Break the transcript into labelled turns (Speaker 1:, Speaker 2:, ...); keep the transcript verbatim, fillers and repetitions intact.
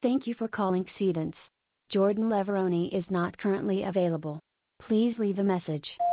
Speaker 1: Thank you for calling Xedance. Jordan Leveroni is not currently available. Please leave a message.